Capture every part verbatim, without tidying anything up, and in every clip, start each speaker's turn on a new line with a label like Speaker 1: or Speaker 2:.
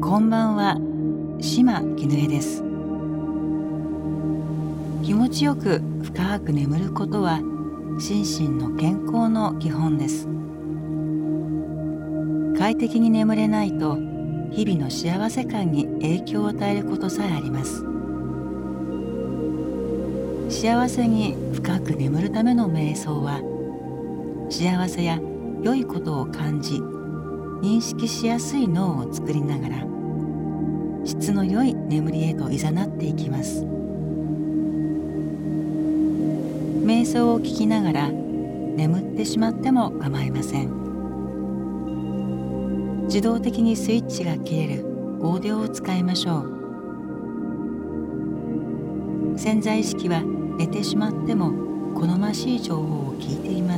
Speaker 1: こんばんは、島絹江です。気持ちよく深く眠ることは心身の健康の基本です。快適に眠れないと日々の幸せ感に影響を与えることさえあります。幸せに深く眠るための瞑想は、幸せや良いことを感じ認識しやすい脳を作りながら質の良い眠りへと誘っていきます。瞑想を聞きながら眠ってしまっても構いません。自動的にスイッチが切れるオーディオを使いましょう。潜在意識は寝てしまっても好ましい情報を聞いています。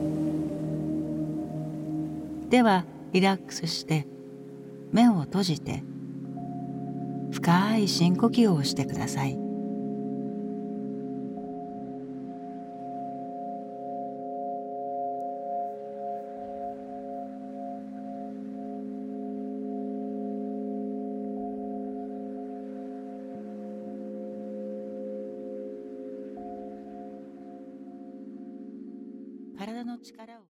Speaker 1: ではリラックスして目を閉じて深い深呼吸をしてください。体の力を